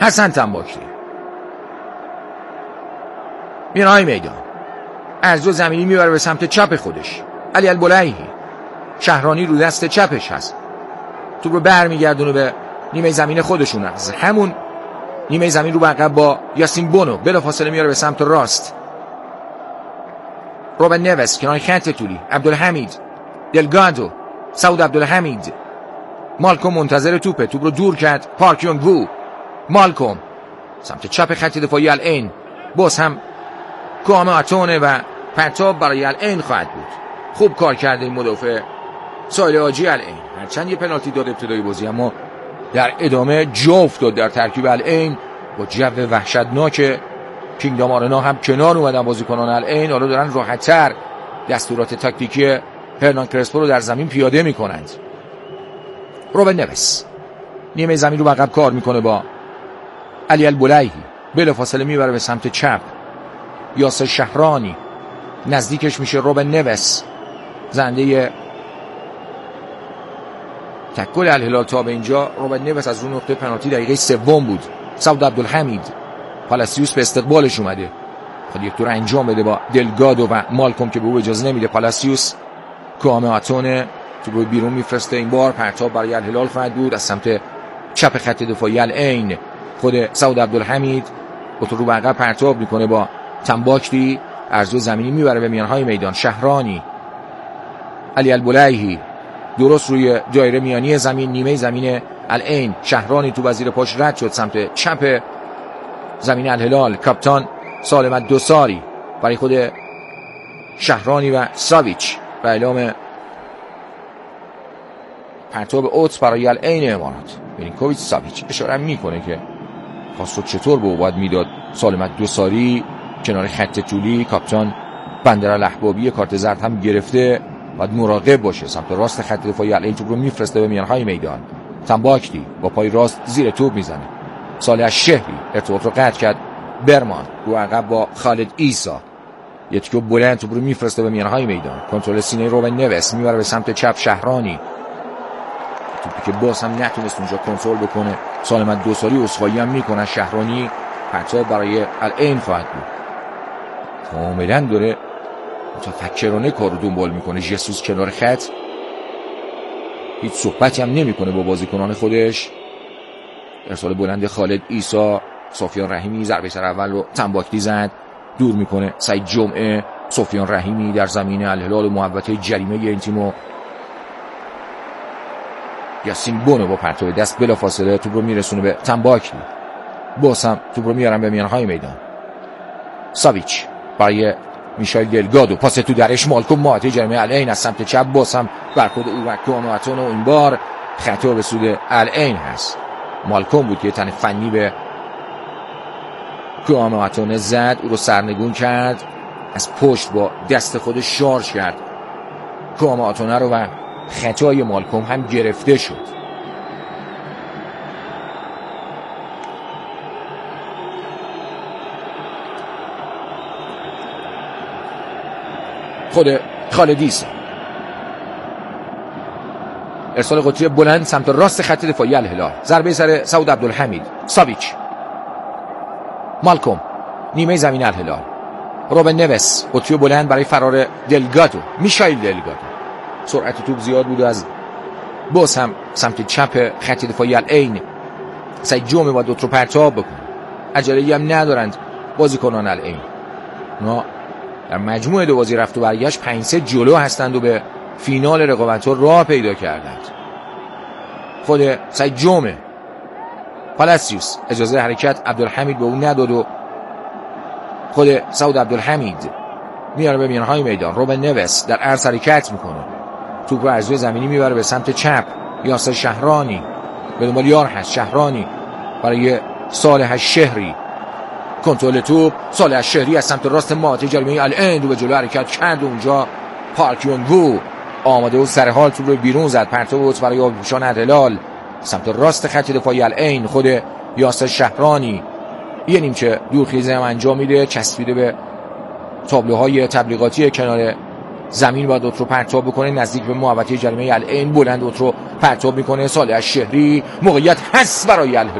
حسن تنباکتی میانهای میدان، ارزو زمینی میبره به سمت چپ خودش. علی البلیهی، شهرانی رو دست چپش هست، توپ رو برمیگردونه به نیمه زمین خودشون. از همون نیمه زمین رو به عقب با یاسین بونو بلافاصله میاره به سمت راست. روبن نوس کنار خط طولی، عبدالحمید، دلگادو، سعود عبدالحمید، مالکوم منتظر توپه، توپ رو دور کرد. پارک یونگ وو، مالکوم سمت چپ خط دفاعی العین، باز هم کوامه آتونه و پرتاب برای العین خواهد بود. خوب کار کرده این مدافع سایل آجی العین، هرچند یه پنالتی داد ابتدای بازی، اما در ادامه جا افتاد در ترکیب العین با جو وحشتناک کینگدام آرنا. هم کنار اومدن بازیکنان العین، حالا دارن راحت‌تر دستورات تاکتیکی هرنان کرسپو رو در زمین پیاده میکنند. روبن نوس نیمه زمین رو عقب کار میکنه با علی البلیهی، بلافاصله میبره به سمت چپ. یاسر شهرانی نزدیکش میشه. روبن نوس زنده تکل الهلال تا به اینجا. روبن نوس از اون نقطه پنالتی دقیقه سوم بود. سعود عبدالحمید، پالاسیوس به استقبالش اومده، خود یک دور انجام بده با دلگادو و مالکوم که به او اجازه نمیده. پالاسیوس کوامه آتونه تو رو بیرون میفرسته. این بار پرتاب برای الهلال خواهد بود از سمت چپ خط دفاعی العین. خود سعود عبدالحمید تو رو به عقب پرتاب میکنه با تنباکتی، ارزو زمینی میبره به میانهای میدان. شهرانی، علی البلیهی درست روی دایره میانی زمین، نیمه زمین العین. شهرانی تو وزیر پاش رد شد سمت چپ زمین الهلال. کاپیتان سالم الدوساری برای خود شهرانی و ساویچ و اعلام پرتاب اوت برای العین امارات. مینیکوویچ ساویچ اشاره میکنه که خواست چطور به او باید میداد. سالم الدوساری کنار خط طولی، کاپیتان بندرالحبابی کارت زرد هم گرفته، باید مراقب باشه. سمت راست خط دفاعی العین توپ رو میفرسته به میانهای میدان. تنباکتی با پای راست زیر توپ میزنه. صالح الشهری ارتباط رو قطع کرد. برمان رو عقب با خالد عیسی، یه تیکو بلند توپ رو میفرسته به میانهای میدان. کنترل سینه روبن نوس میبره به سمت چپ. شهرانی توپی که باز هم نتونست اونجا کنترل بکنه. سالم الدوساری اسخایی هم میکنه. شهرانی پرتاب برای العین خواهد بود. کاملا داره متفکرانه کار رو دنبال میکنه. ژسوس کنار خط هیچ صحبتی هم نمیکنه با بازیکنان خودش. ارسال بلند خالد عیسی، سفیان رحیمی ضربه سر اول رو تنباکتی زد، دور میکنه. سعید جمعه، سفیان رحیمی در زمین الهلال و محوطه جریمه این تیمو. یاسین بونو با پرتاب دست بلافاصله توپ رو میرسونه به تنباکتی، باز هم توپ رو میارن به میانهای میدان. ساویچ برای میشایل دلگادو، پاس تو درش. مالکوم محوطه جریمه العین از سمت چپ، باز هم برخورد او و کوامه آتون و این بار خطا به سود العین هست. مالکوم بود که تن فنی به کوامه آتون زد، او رو سرنگون کرد، از پشت با دست خودش شارژ کرد کوامه آتون رو و خطای مالکوم هم گرفته شد. خود خالدیس ارسال قطری بلند سمت راست خط دفاعی الهلال. ضربه سر سعود عبدالحمید. ساویچ، مالکوم نیمه زمین الهلال. روبن نوس قطری بلند برای فرار دلگادو. میشایل دلگادو سرعت توپ زیاد بود، از باز هم سمت چپ خط دفاعی العین. سعید جمعه با دوت رو پرتاب بکنه. عجله‌ای هم ندارند بازیکنان العین. اونا در مجموع دو بازی رفت و برگشت 5-3 جلو هستند و به فینال رقابت‌ها راه پیدا کردند. خود سعید جمعه، پالاسیوس اجازه حرکت عبدالحمید به اون نداد و خود سعود عبدالحمید میاره به میانهای میدان. روبن نوس در عرض حرکت میکنه، توپ رو از روی زمینی میبره به سمت چپ. یاسر شهرانی به دنبال یار هست. شهرانی برای صالح الشهری، کنترل توپ. صالح الشهری از سمت راست محوطه جریمه العین رو به جلو حرکت کرد. اونجا پارک یونگ وو آماده و سر حال توپ رو بیرون زد. پرتاب بود برای آبپوشان الهلال سمت راست خط دفاعی العین. خود یاسر شهرانی یه نیمچه دورخیزی هم انجام میده، چسبیده به تابلوهای تبلیغاتی کنار زمین و دوت رو پرتاب بکنه نزدیک به محوطه جریمه العین. بلند دوت رو پرتاب میکنه. صالح الشهری، موقعیت هست برای الهلال،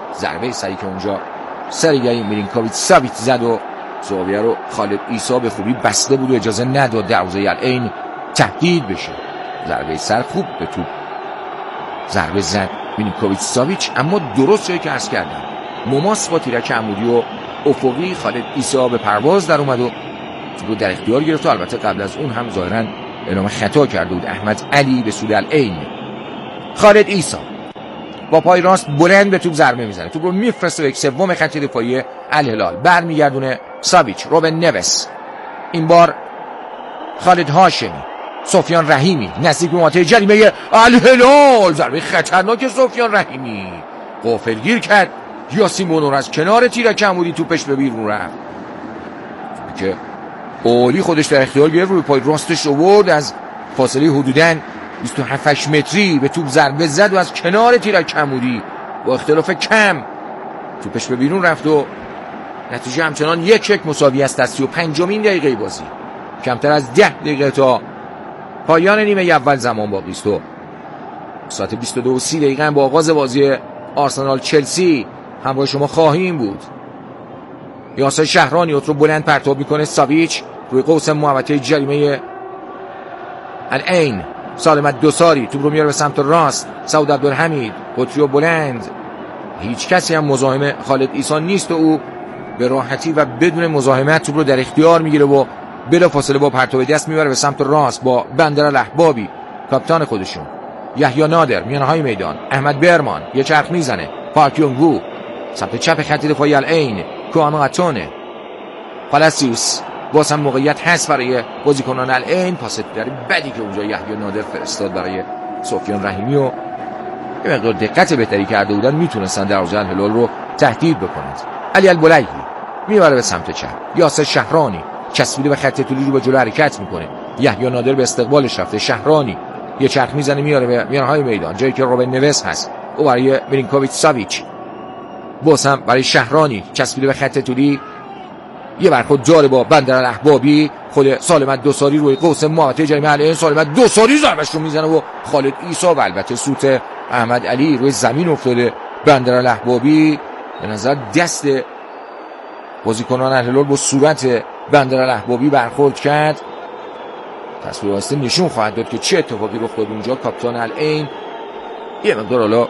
ضربه سری که اونجا سرگئی میلینکوویچ ساویچ زد و زاویه رو خالد عیسی به خوبی بسته بود و اجازه نداد دروازه العین تهدید بشه. ضربه سر خوب به توپ ضربه زد میلینکوویچ ساویچ، اما درست جایی که عرض کردم مماس با تیرک عمودی و افقی خالد عیسی به پرواز در اومد و توپ رو در اختیار گرفت و البته قبل از اون هم ظاهرا اعلام خطا کرده بود احمد علی به سود العین. خالد عیسی با پای راست بلند به توپ ضربه میزنه، توپ رو میفرسته به یک سوم خط دفاعی الهلال، برمیگردونه ساویچ، روبن نوس، این بار خالد هاشمی، سفیان رحیمی نزدیک به منطقه جریمه الهلال، ضربه خطرناک سفیان رحیمی غافلگیر کرد یاسین بونور از کنار تیرک عمودی، توپش به بیرون رفت که اولی خودش در اختیار گرفت، روی پای راستش آورد، از فاصله حدوداً 27 متری به توپ ضربه زد و از کنار تیرک عمودی با اختلاف کم توپش به بیرون رفت و نتیجه همچنان 1-1 مساوی است. از 35مین دقیقه بازی، کمتر از 10 دقیقه تا پایان نیمه اول زمان باقی است و ساعت 22:30 با آغاز بازی آرسنال چلسی همراه شما خواهیم بود. یاسر شهرانی رو بلند پرتاب میکنه، ساویچ روی قوس محوطه جریمه العین، سالمت دوساری توپ رو میاره به سمت راست، سعود عبدالحمید قطری و بلند، هیچ کسی هم مزاحم خالد عیسی نیست و او به راحتی و بدون مزاحمت توپ رو در اختیار میگیره و بلافاصله با پرتاب دست میبره به سمت راست با بندر احبابی کاپیتان خودشون، یحیی نادر میانهای میدان، احمد برمان یه چرخ میزنه، پارک یونگو سمت چپ خط دفاعی العین، کواماتونه، پالاسیوس باز هم موقعیت هست برای بازیکنان العین، پاس در بدی که اونجا یحیی نادر فرستاد برای سفیان رحیمی و یه مقدار دقت بهتری کرده بودن میتونستن دروازه الهلال رو تهدید بکنند. علی البلیهی میبره به سمت چپ، یاسر شهرانی چسبیده به خط طولی رو به جلو حرکت میکنه، یحیی نادر به استقبالش رفته، شهرانی یه چرخ میزنه میاره به میانهای میدان جایی که روبن نوس هست، او برای میلینکوویچ ساویچ، باز هم برای شهرانی چسبیده به خط طولی، یه برخورد جاره با بندر الاحبابی، خود سالمت دوساری روی قوس محوطه جریمه العین، سالمت دوساری ضربش رو میزنه و خالد عیسی و البته سوت احمد علی روی زمین افتاده. بندر الاحبابی به نظر دست بازیکنان الهلال با صورت بندر الاحبابی برخورد کرد، تصویر واسطه نشون خواهد داد که چه اتفاقی رخ داد اونجا. کاپیتان العین یه مقدار حالا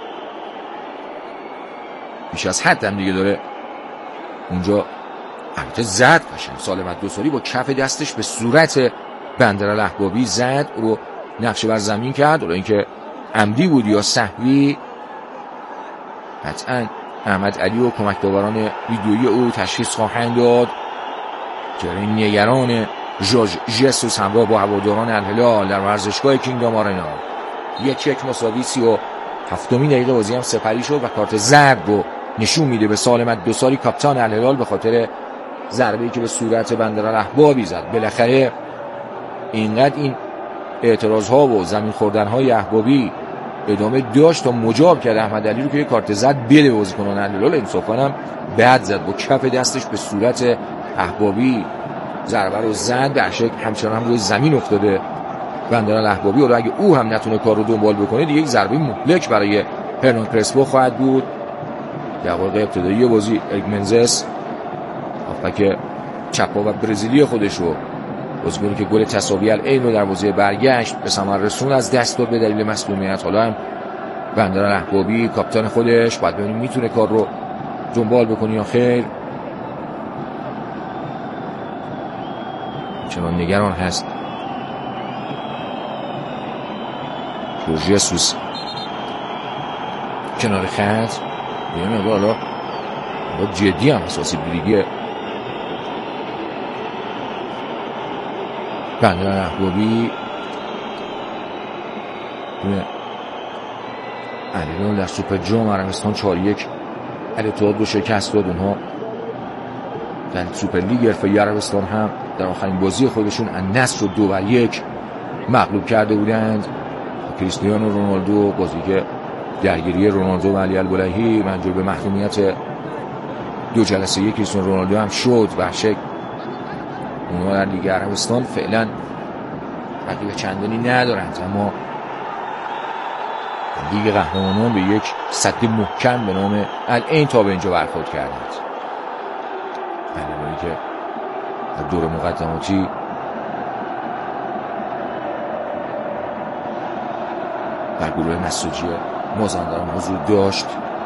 بیش از حد هم دیگه داره اونجا البته زد قشنگ، سالمت دوساری با کف دستش به صورت بندر الاحبابی زد، رو نقشه بر زمین کرد، حالا اینکه عمدی بود یا سهوی قطعا احمد علی و کمک داوران ویدیویی او تشخیص خواهند داد که نگران ژورژ ژسوس همراه با هواداران الهلال در ورزشگاه کینگدام آرنا 1-1 مساوی 37مین دقیقه بازی هم سپری شد و کارت زرد رو نشون میده به سالمت دوساری کاپیتان الهلال به خاطر ضربه‌ای که به صورت بندر الاحبابی زد. بالاخره اینقدر این اعتراض‌ها و زمین خوردن‌های احبابی ادامه داشت تا مجاب کرد احمد علی رو که کارت زرد بده بازیکنان الهلال. انصافاً هم بد زد، با کف دستش به صورت احبابی ضربه رو زد، در شکل همچنان هم روی زمین افتاده بندر الاحبابی. حالا اگه او هم نتونه کار رو دنبال بکنه دیگه یک ضربه مهلک برای هرنان کرسپو خواهد بود. دقایق ابتدایی بازی اریک منزس هافبک چپا و برزیلی خودش رو، بازیکنی که گل تساوی العین رو در بازی برگشت به ثمر رسون، از دست داد به دلیل مصدومیت. حالا هم بندر الاحبابی کاپیتان خودش باید ببینیم میتونه کار رو دنبال بکنه یا خیر، چنان نگران هست. ژورژ ژسوس کنار خط یه حالا جدی هم اساسی بریگه بندر الاحبابی الهلال در سوپر جام عربستان 4-1 الاتحاد رو شکست داد. اونها در سوپر لیگ حرفه‌ای عربستان هم در آخرین بازی خودشون النصر رو 2-1 مغلوب کرده بودند. کریستیانو رونالدو، بازی که درگیری رونالدو و علی البلیهی منجر به محرومیت 2 جلسه کریستیانو رونالدو هم شد و شک اونها در لیگ عربستان فعلا رقیب چندانی ندارند، اما لیگ قهرمانان به یک سد محکم به نام العین تا به اینجا برخورد کردند. العینی که در دور مقدماتی در گروه نساجی مازندران حضور داشت.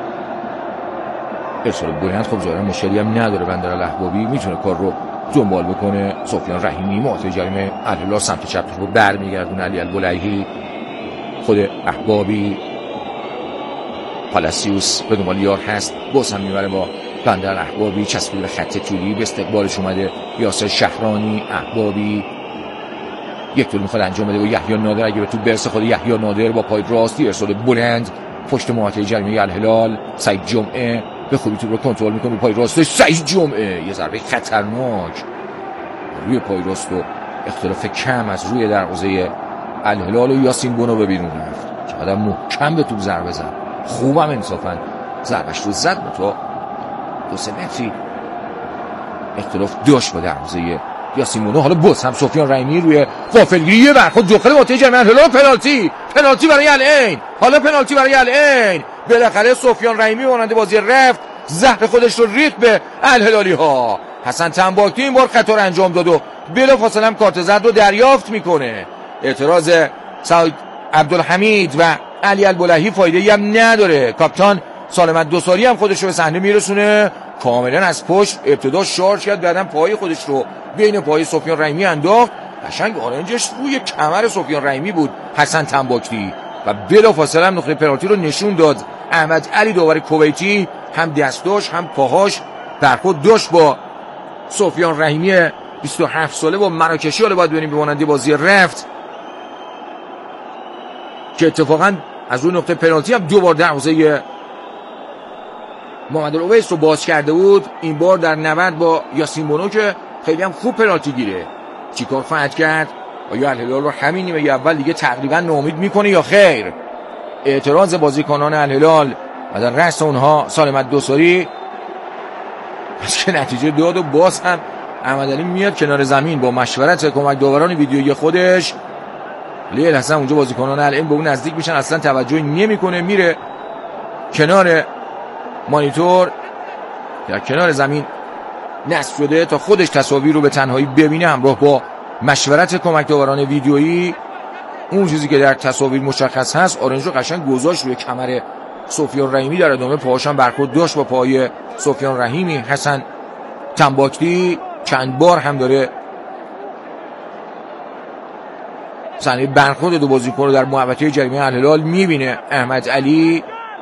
ارسال بلند خب ظاهرا مشکلی هم نداره. بندر الاحبابی میتونه کار رو دنبال بکنه. سفیان رحیمی محوطه جریمه الهلال سمت چپ رو برمیگردونه. علی البلهی، خود احبابی، پالاسیوس به دنبال یار هست، باز هم میبره با بندر الاحبابی، چسبیده به خط طولی، به استقبالش اومده یاسر شهرانی. احبابی یک طول میخواد انجام بده با یحیی نادر، اگه به تو برسه خود یحیی نادر با پای راستی ارسال بلند پشت محوطه جریمه الهلال. سعید جمعه به خوبی تو رو کنترل میکنه با پای راستش. سعید جمعه یه ضربه خطرناک روی پای راست و اختلاف کم از روی دروازه الهلال و یاسین بونو به بیرون رفت. چقدر محکم به توپ ضربه زد. خوبم انصافا ضربش رو زد، تو 2-3 متری اختلاف داشت با دروازه یاسین بونو. حالا باز هم سفیان رحیمی روی غافلگیری برخورد داخل محوطه جریمه الهلال. پنالتی برای العین. حالا پنالتی برای العین. بالاخره سفیان رحیمی مانند بازی رفت زهر خودش رو ریخت به الهلالی ها. حسن تنباکتی این بار خطا رو انجام داد و بلافاصله هم کارت زرد رو دریافت میکنه. اعتراض سعید عبدالحمید و علی البلهی فایده‌ای هم نداره. کاپیتان سالمت دوساری هم خودش رو به صحنه میرسونه. کاملا از پشت ابتدا شارژ کرد، بعدم پای خودش رو بین پای سفیان رحیمی انداخت. قشنگ آرنجش روی کمر سفیان رحیمی بود حسن تنباکتی و بلافاصله هم نقطه پنالتی رو نشون داد. احمد علی داور کویتی هم دستاش هم پاهاش برخورد داشت با سفیان رحیمی 27 ساله با مراکشی. حالا باید ببینیم به مانند بازی رفت که اتفاقا از روی نقطه پنالتی هم دو بار دروازه محمد الاویس رو باز کرده بود. این بار در نبرد با یاسین بونو که خیلی هم خوب پنالتی گیره. چیکار خواهد کرد؟ آیا الهلال رو همین نیمه اول دیگه تقریبا ناامید میکنه یا خیر؟ اعتراض بازیکنان الهلال و در رأس اونها سالمت دوساری پس که نتیجه داد و باز هم احمد علی میاد کنار زمین با مشورت کمک داوران ویدیویی خودش. لیل حسن اونجا بازیکنان العین به اون نزدیک میشن، اصلا توجهی نمیکنه، میره کنار مانیتور در کنار زمین نصب شده تا خودش تصاویر رو به تنهایی ببینه همراه با مشورت کمک داوران ویدیویی. اون چیزی که در تصاویر مشخص هست آرنج رو قشنگ گذاشت روی کمر سفیان رحیمی. در ادامه پاهاش هم برخورد داشت با پای سفیان رحیمی. حسن تنباکتی چند بار هم داره صحنه برخورد دو بازیکن رو در محوطه جریمه الهلال میبینه. احمد علی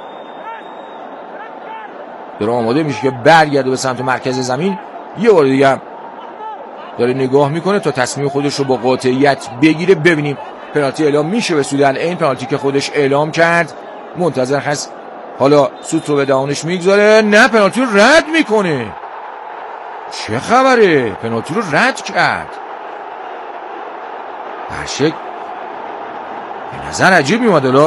داره آماده میشه که برگرده به سمت مرکز زمین. یه بار دیگه هم داره نگاه میکنه تا تصمیم خودش رو با قاطعیت بگیره. ببینیم پنالتی اعلام میشه به سود العین. پنالتی که خودش اعلام کرد، منتظر هست حالا سوت رو به دهانش میگذاره. نه، پنالتی رو رد میکنه. چه خبره؟ پنالتی رو رد کرد. برشک به نظر عجیب میومد. حالا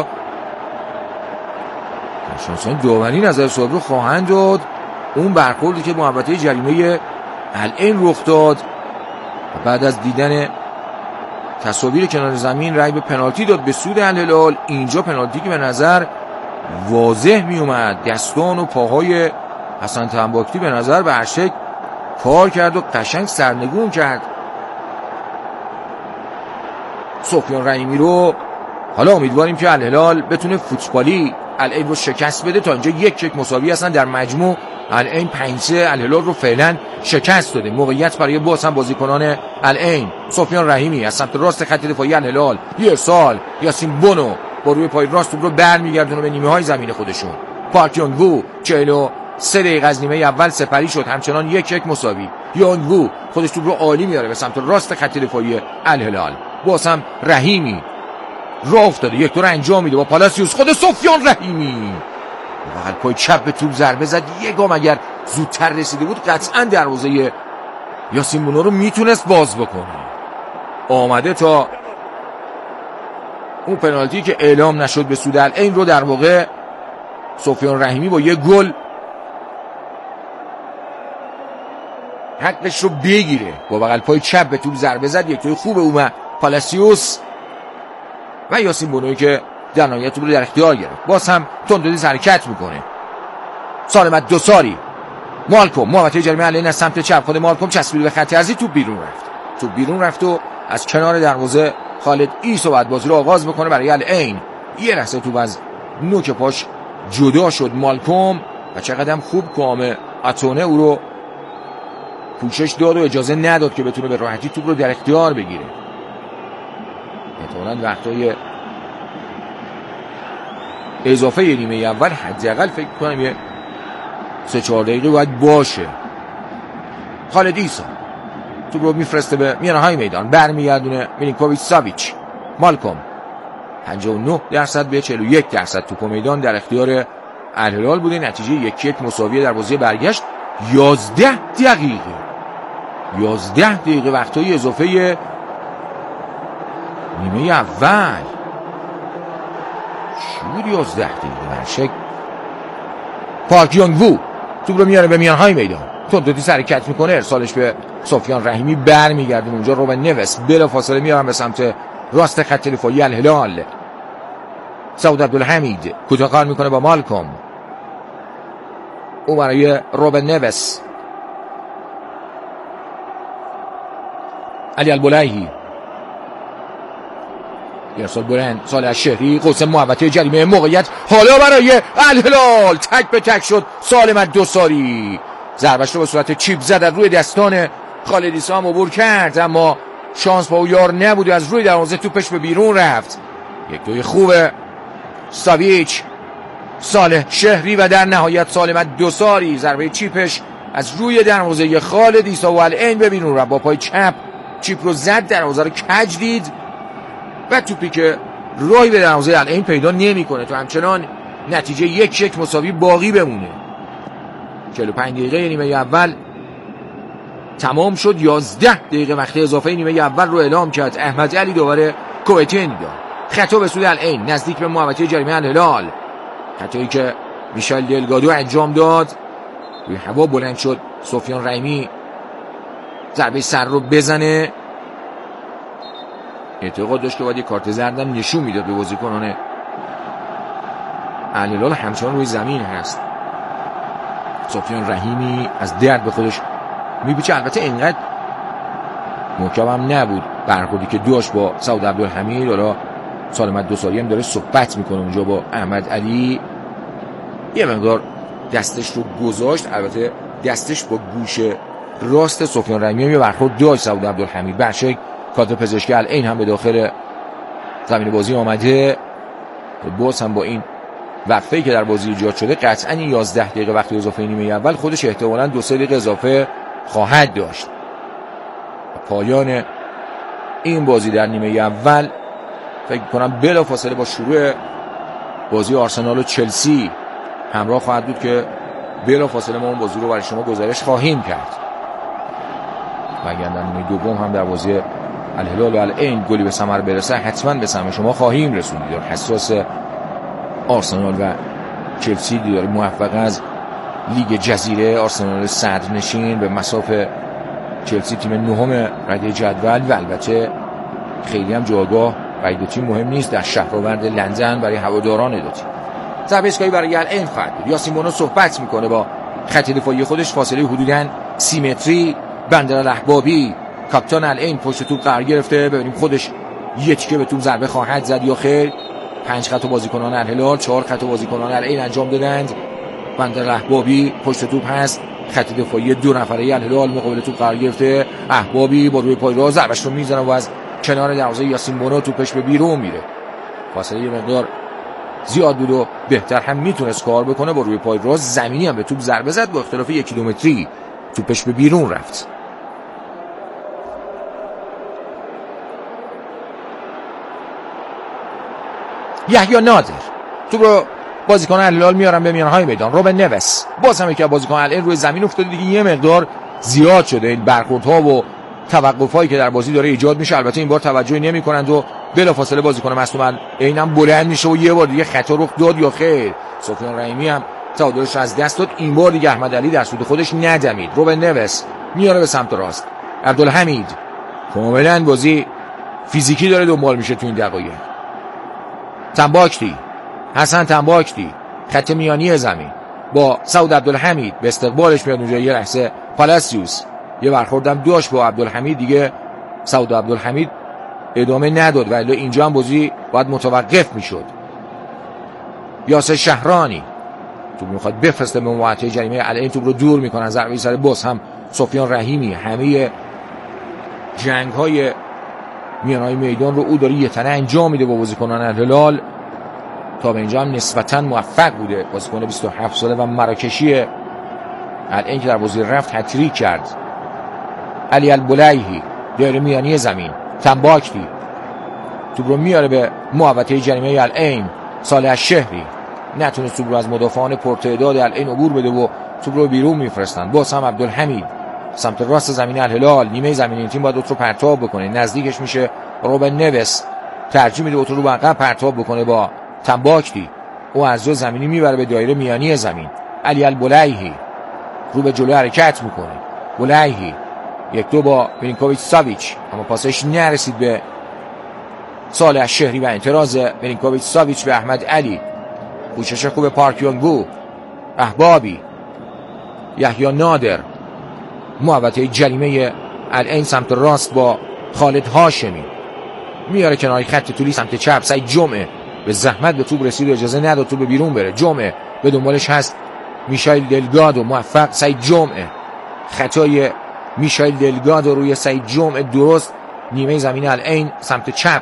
شانسان داوری نظر صاحب رو خواهند داد. اون برخوردی که محوطه جریمه العین رخ داد بعد از دیدن تصاویر کنار زمین رأی به پنالتی داد به سود الهلال. اینجا پنالتی که به نظر واضح می اومد، دستان و پاهای حسن تنباکتی به نظر به هر شکل کار کرد و قشنگ سرنگون کرد سفیان رحیمی رو. حالا امیدواریم که الهلال بتونه فوتبالی العین رو شکست بده. تا اینجا 1-1 مساوی هستن در مجموع. العین 5-3 الهلال رو فعلا شکست داده. موقعیت برای باز هم بازیکنان العین. سفیان رحیمی از سمت راست خط دفاعی الهلال، یه ارسال، یاسین بونو با روی پای راست رو برمیگردونه به نیمه های زمین خودشون. پارک یونگ وو 43 دقیقه از نیمه اول سپری شد، همچنان 1-1 مساوی. یونگ وو خودش توپ رو عالی میاره به سمت راست خط دفاعی الهلال. باز هم رحیمی راه افتاده، یک دور انجام میده با پالاسیوس. خود سفیان رحیمی بغل پای چپ به توپ ضربه زد. یک گام اگر زودتر رسیده بود قطعا دروازه یاسین بونو رو میتونست باز بکنه. آمده تا اون پنالتی که اعلام نشد به سود العین رو در واقع سفیان رحیمی با یک گل حقش رو بگیره. با بغل پای چپ به توپ ضربه زد. یک توی خوب اومد پالاسیوس و یاسین بونوی که در نهایت توپ رو در اختیار گرفت. باز هم تنددیز حرکت میکنه. سالم دوساری، مالکوم محوطه جریمه الین از سمت چپ، خود مالکوم چسبید به خط ارضی، توپ بیرون رفت و از کنار دروازه خالد عیسی بعد بازی رو آغاز بکنه برای العین. یه لحظه توپ از نوک پاش جدا شد مالکوم و چقدر خوب کامه اتونه او رو پوشش داد و اجازه نداد که بتونه به راحتی توپ رو در اختیار بگیره. احتمالاً وقتای اضافه نیمه اول حداقل فکر کنم یه 3-4 دقیقه باید باشه. خالد عیسی توپ رو میفرسته به میانهای میدان، برمیگردونه میلینکوویچ ساویچ. مالکوم 59% به 41% توپ میدان در اختیار الهلال بوده. نتیجه 1-1 مساویه در بازی برگشت. 11 دقیقه وقتای اضافه نیمه اول. شور 11 دقیقه برشک. پارک یونگ وو توپ رو میاره به میانهای میدان، تنددیز حرکت میکنه، ارسالش به سفیان رحیمی، برمیگردونه اونجا روبن نوس بلافاصله میارن به سمت راست خط دفاعی الهلال. سعود عبدالحمید کوتاه میکنه با مالکوم، او برای روبن نوس. علی البلعی ارسال بلند، صالح الشهری، قوس محوطه جریمه، موقعیت حالا برای الهلال، تک به تک شد سالم دوساری، ضربش رو به صورت چیپ زد، از روی دستان خالد عیسی هم عبور کرد اما شانس با او یار نبود، از روی دروازه توپش به بیرون رفت. یک دوی خوبه ساویچ، صالح شهری و در نهایت سالم دوساری، ضربه چیپش از روی دروازه خالد عیسی و العین به بیرون رفت. با پای چپ چیپ رو زد، دروازه رو کج دید و توپی که راهی به دروازه العین پیدا نمیکنه تو همچنان نتیجه 1-1 مساوی باقی بمونه. 45 دقیقه نیمه اول تمام شد. 11 دقیقه وقت اضافه نیمه اول رو اعلام کرد احمد علی دوباره کویتین داد. خطا به سوی العین نزدیک به محوطه جریمه الهلال، خطایی که میشل دلگادو انجام داد. روی هوا بلند شد سفیان رحیمی، ضربه سر رو بزنه، اعتقاد داشت که باید یه کارت زردم نشون میداد به بازیکنان الهلال، همچنان روی زمین هست. سفیان رحیمی از درد به خودش میپیچه، البته اینقدر محکم هم نبود برخوردی که داشت با سعود عبدالحمید. حالا سالم دوساری هم داره صحبت میکنه اونجا با احمد علی، یه مقدار دستش رو گذاشت، البته دستش با گوش راست سفیان رحیمی هم یه برخورد داشت سعود عبدالحمید. برشک کادر پزشکی العین هم به داخل زمین بازی آمده. باز هم با این وقفه‌ای که در بازی ایجاد شده قطعاً 11 دقیقه وقت اضافه نیمه اول خودش احتمالاً 2-3 دقیقه اضافه خواهد داشت. پایان این بازی در نیمه اول فکر کنم بلافاصله با شروع بازی آرسنال و چلسی همراه خواهد بود که بلافاصله ما اون بازی رو برای شما گزارش خواهیم کرد. و اگر در نیمه دوم هم در بازی الهلال و العین گلی به ثمر برسه حتما به سهم شما خواهیم رسوند. حساس آرسنال و چلسی دیدار موفق از لیگ جزیره، آرسنال صدرنشین به مسافه چلسی تیم نهم رده جدول و البته خیلی هم جایگاه برای دو تیم مهم نیست در شهرآورد لندن برای هواداران دو تیم. ضربه ایستگاهی برای العین خواهد بود. یاسین بونو صحبت میکنه با خط دفاعی خودش، فاصله حدوداً 30 متری. بندر الاحبابی کاپیتان العین پشت توپ قرار گرفته، ببینیم خودش یکی به توپ ضربه خواهد زد یا خیر. 5 خط بازیکنان الهلال، 4 خط بازیکنان العین انجام دادند. بندر الاحبابی پشت توپ هست، خط دفاعی 2 نفره الهلال مقابل توپ قرار گرفته. احبابی با روی پای راست ضربه‌اش رو میزنه و از کنار دروازه یاسین بونو توپش به بیرون میره. فاصله یه مقدار زیاد بود و بهتر هم میتونست کار بکنه. با روی پای راست زمینی هم به توپ ضربه زد، با اختلاف 1 کیلومتری توپش به بیرون رفت. یحیی نادر توپ رو بازیکن الهلال میارن به میانهای میدان. روبن نوس باز هم که بازیکن الهلال روی زمین افتاده دیگه، یه مقدار زیاد شده این برخوردها و توقفایی که در بازی داره ایجاد میشه. البته این بار توجهی نمی‌کنند و بلافاصله بازیکن مصدوم اینم بلند میشه و یه بار دیگه خطا رخ داد یا خیر. سفیان رحیمی هم تعادلش از دست داد. این بار دیگه احمد علی در سود خودش ندمید. روبن نوس میاره به سمت راست. عبدالحمید کاملا بازی فیزیکی داره دنبال میشه تو این دقایق. تنباکتی، حسن تنباکتی، خط میانی زمین با سعود عبدالحمید به استقبالش میاد اونجا. یه لحظه پالاسیوس یه برخوردم داشت با عبدالحمید، دیگه سعود عبدالحمید ادامه نداد و الا اینجا هم بازی باید متوقف میشد. یاسر شهرانی توپ میخواد بفرسته به محوطه جریمه العین، توپ رو دور میکنن، ضربه سر باز هم سفیان رحیمی. همه جنگ های میانهای میدان رو او داره یه تنه انجام میده با بازیکنان الهلال. تا به اینجا هم نسبتا موفق بوده بازیکن 27 ساله و مراکشی العین که در بازی رفت هتریک کرد. علی البلیهی دایره میانی زمین، تنباکتی توپ رو میاره به محوطه جریمه العین. صالح الشهری نتونست توپ رو از مدافعان پرتعداد العین عبور بده و توپ رو بیرون میفرستن. باز هم عبدالحمید سمت راست زمین الهلال، نیمه زمین این تیم باید اوت رو پرتاب بکنه، نزدیکش میشه روبن نوس، ترجیح میده اوت رو به عقب پرتاب بکنه با تنباکتی. او از جا زمینی میبره به دایره میانی زمین. علی البلیهی رو به جلو حرکت میکنه، بلیهی 1-2 با ملینکوویچ ساویچ، اما پاسش نرسید به صالح الشهری و اعتراض ملینکوویچ ساویچ به احمد علی. کوشش خوب پارک یونگو، احبابی، یحیی نادر، محوطه جریمه العین سمت راست با خالد هاشمی، میاره کنار خط طولی سمت چپ. سعید جمعه به زحمت به توپ رسید و اجازه نداد توپ بیرون بره. جمعه به دنبالش هست میشایل دلگادو، موفق. سعید جمعه، خطای میشایل دلگادو روی سعید جمعه، درست نیمه زمین العین سمت چپ.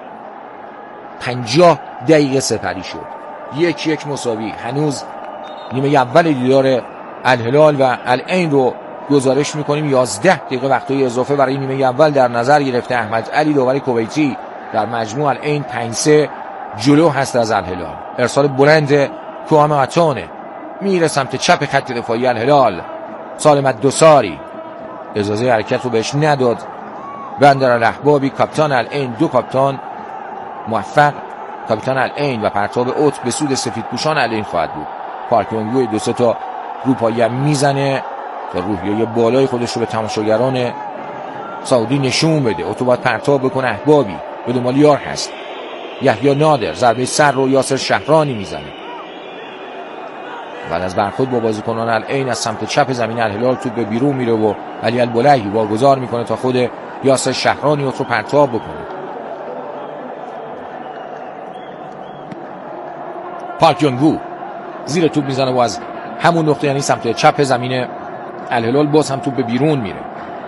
50 دقیقه سپری شد، 1-1 مساوی. هنوز نیمه اول دیدار الهلال و العین رو گزارش میکنیم. 11 دقیقه وقتای اضافه برای نیمه اول در نظر گرفته. احمد علی داور کویتی در مجموع العین 5-3 جلو هست از الهلال. ارسال بلند کوام عطانه میره سمت چپ خط دفاعی الهلال. سالم الدوساری اجازه حرکت رو بهش نداد. بندر الاحبابی کاپیتان العین، 2 کاپیتان موفق، کاپیتان العین و پرتاب اوت به سود سفیدپوشان العین خواهد بود. پارک یونگو 2-3 تا روپایی میزنه تا روحیه بالای خودش رو به تماشاگران سعودی نشون بده. اوتو باید پرتاب بکنه، احبابی به دنبال یار هست. یحیی نادر ضربه سر رو یاسر شهرانی میزنه. بعد از برخورد با بازیکنان العین از سمت چپ زمین الهلال توپ به بیرون میره و علی البلیهی واگذار میکنه تا خود یاسر شهرانی اوت رو پرتاب بکنه. پارک یونگو زیر توپ میزنه و از همون نقطه، یعنی سمت چپ زمین الهلال، باز هم توپ به بیرون میره.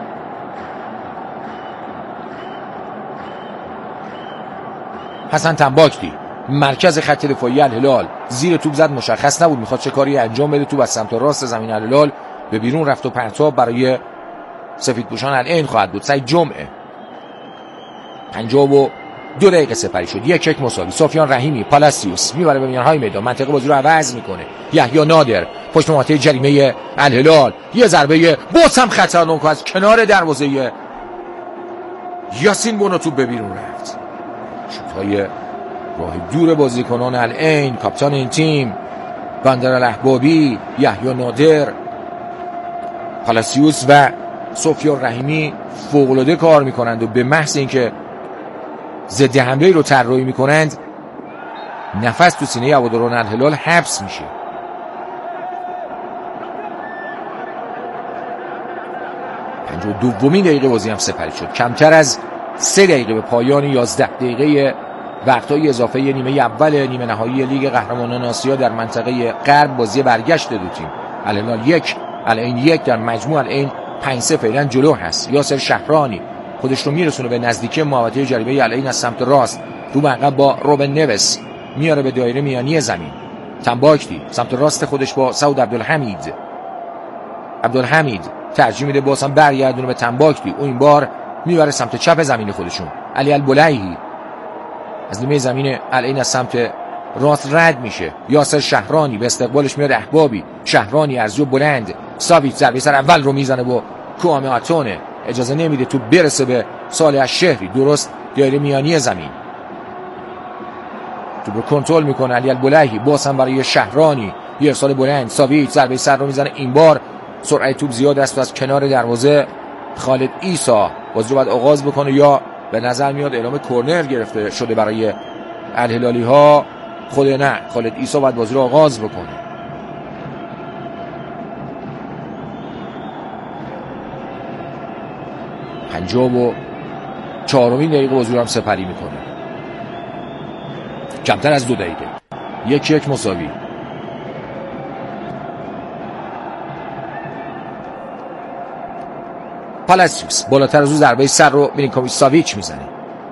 حسن تنباکتی مرکز خط دفاعی الهلال زیر توپ زد، مشخص نبود میخواد چه کاری انجام بده. توپ از سمت راست زمین الهلال به بیرون رفت و پرتاب برای سفیدپوشان العین خواهد بود. سعید جمعه 52 دقیقه سپری شد، 1-1 مساوی. سفیان رحیمی پالاسیوس میبره به میانهای میدان، منطقه بازی رو عوض میکنه. یحیی نادر پشت محوطه جریمه الهلال، یه ضربه باز هم خطرناک از کنار دروازه یاسین بونو توپ به بیرون رفت. شوت‌های راه دور بازیکنان العین، کاپیتان این تیم بندر الاحبابی، یحیی نادر، پالاسیوس و سفیان رحیمی فوق‌العاده کار میکنند و به محض اینکه ضد حمله رو طراحی میکنند نفس تو سینه هواداران الهلال حبس میشه. دومین دقیقه بازی هم سپری شد، کمتر از 3 دقیقه به پایان 11 دقیقه وقتای اضافه نیمه اول نیمه نهایی لیگ قهرمانان آسیا در منطقه غرب. بازی برگشت دو تیم، الهلال 1 العین 1 در مجموع العین 5-3 فعلا جلو هست. یاسر شهرانی خودش رو میرسونه به نزدیکی محوطه جریمه العین از سمت راست، رو به عقب با روبن نوس میاره به دایره میانی زمین. تنباکتی سمت راست خودش با سعود عبدالحمید ترجیح میده باز هم برگردونه به تنباکتی، اون این بار میبره سمت چپ زمین خودشون. علی البلیهی از نیمه زمین العین از سمت راست رد میشه. یاسر شهرانی به استقبالش میاد، احبابی، شهرانی ارزو بلند، ساویچ ضربه سر اول رو میزنه با کوام آتونه، اجازه نمیده تو برسه به صالح الشهری، درست دایره میانی زمین. تو رو کنترل میکنه علی البلیهی، باز هم برای شهرانی، یه ارسال بلند، ساویچ ضربه سر رو میزنه، این بار سرعت توپ زیاد است و از کنار دروازه خالد عیسی بازی رو باید آغاز بکنه، یا به نظر میاد اعلام کورنر گرفته شده برای الهلالی ها خالد عیسی باید بازی رو آغاز بکنه. پنجاب و 4مین دقیقه بازی رو هم سپری میکنه. کمتر از 2 دقیقه 1-1 مساوی. پالاسیوس بالاتر از او ضربه سر رو میلینکوویچ ساویچ میزنه.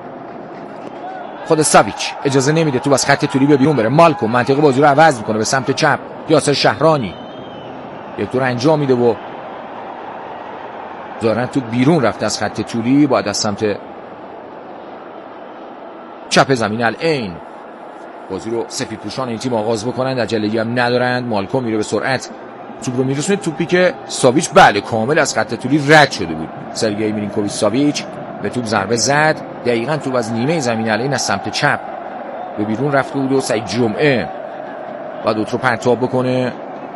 خود ساویچ اجازه نمیده تو از خط طولی به بیرون بره. مالکوم منطقه بازی رو عوض میکنه به سمت چپ. یاسر شهرانی یک دور انجام میده و ظاهرا تو بیرون رفته از خط طولی. باید از سمت چپ زمین العین بازی رو سفیدپوشان این تیم آغاز بکنن. عجله‌ای هم ندارند. مالکوم میره به سرعت توپ رو میرسونه. توپی که ساویچ بله کامل از خط طولی رد شده بود. سرگئی میلینکوویچ ساویچ به توپ ضربه زد. دقیقاً توپ از نیمه زمین العین از سمت چپ به بیرون رفته بود و سعید جمعه بعد اوت رو پرتاب بکنه.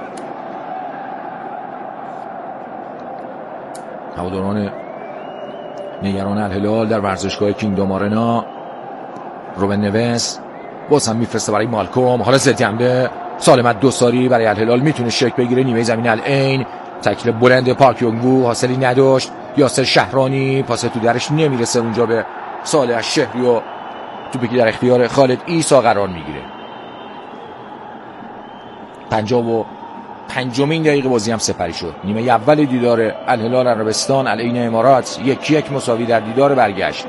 هواداران نگران الهلال در ورزشگاه کینگدام آرنا. روبن نوس باز هم میفرسته برای مالکوم. حالا ضد حمله سالمت دوساری برای الهلال میتونه شک بگیره. نیمه زمین العین تکل بلند پارک یونگو حاصلی نداشت. یاسر شهرانی پاس تو درش نمیرسه اونجا به صالح الشهری و توپی که در اختیار خالد عیسی قرار میگیره. 55مین دقیقه بازی هم سپری شد. نیمه اول دیدار الهلال عربستان علیه امارات 1-1 مساوی در دیدار برگشت.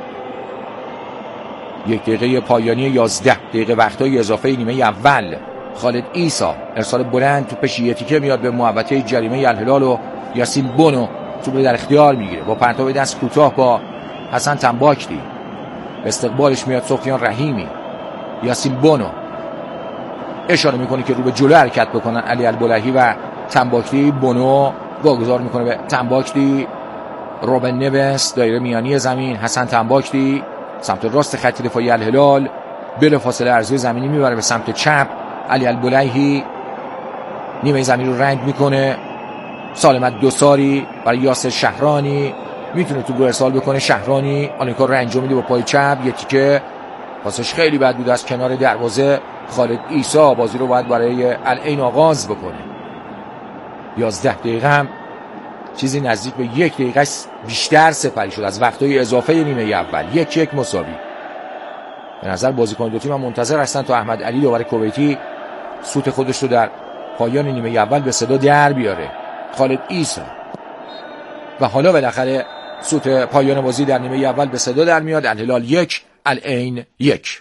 1 دقیقه پایانی 11 دقیقه وقتای اضافه نیمه اول. خالد عیسی ارسال بلند توپ شیعتی میاد به محوطه جریمه الهلال و یاسین بونو توپ در اختیار میگیره با پرتاب دست کوتاه با حسن تنباکتی. استقبالش میاد سفیان رحیمی. یاسین بونو اشاره میکنه که رو به جلو حرکت بکنن علی البلهی و تنباکتی. بونو واگذار میکنه به تنباکتی. روبن نوس دایره میانی زمین. حسن تنباکتی سمت راست خط دفاعی الهلال بلافاصله عرضه زمینی میبره به سمت چپ. علی البلهی نیمه زمین رو رنگ میکنه. سالمت دوساری برای یاسر شهرانی میتونه تو رو ارسال بکنه. شهرانی آن کار رو انجام میده با پای چپ. یه تیکه پاسش خیلی بد بود از کنار دروازه. خالد عیسی بازی رو باید برای العین آغاز بکنه. 11 دقیقه هم چیزی نزدیک به 1 دقیقه بیشتر سپری شد از وقتای اضافه نیمه اول. 1-1 مساوی. به نظر بازیکن دو تیم هم منتظر هستن تا احمد علی داور کویتی سوت خودش رو در پایان نیمه اول به صدا در بیاره. خالد عیسی و حالا بالاخره سوت پایان بازی در نیمه اول به صدا در میاد. الهلال 1 العین 1.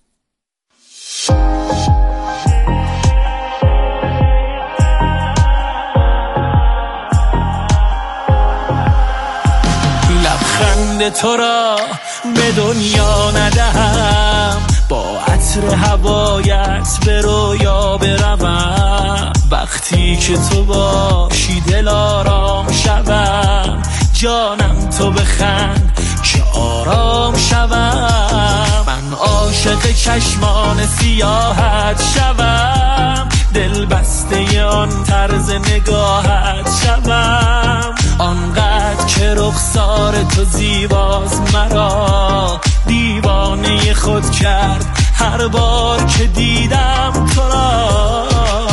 لبخند تو را به دنیا ندهم، با عطر هوایت به رویا بروم. وقتی که تو باشی دل آرام شوم، جانم تو بخند که آرام شوم. من عاشق چشمان سیاحت شوم، دل بسته آن طرز نگاهت شوم. آنقدر که رخسار تو زیباست مرا دیوانه خود کرد هر بار که دیدم تو را.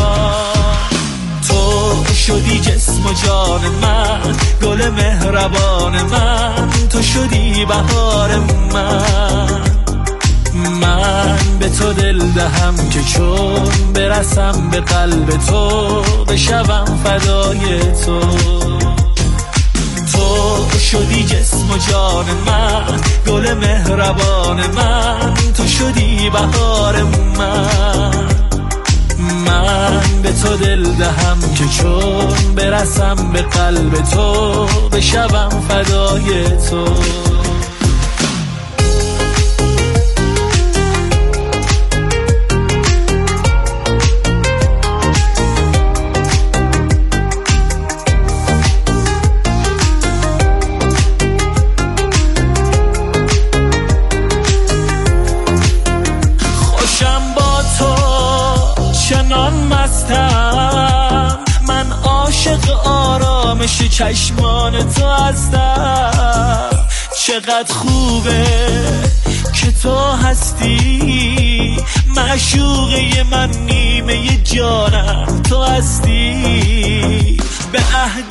تو شدی جسم و جان من، گل مهربان من، تو شدی بهار من به تو دل دهم که چون برسم به قلب تو بشوم فدای تو. تو شدی جسم و جان من، گل مهربان من، تو شدی بهار من به تو دل دهم که چون برسم به قلب تو بشوم فدای تو. من عاشق آرامش چشمان تو هستم. چقدر خوبه که تو هستی، معشوقه من نیمه جانم تو هستی. به عهد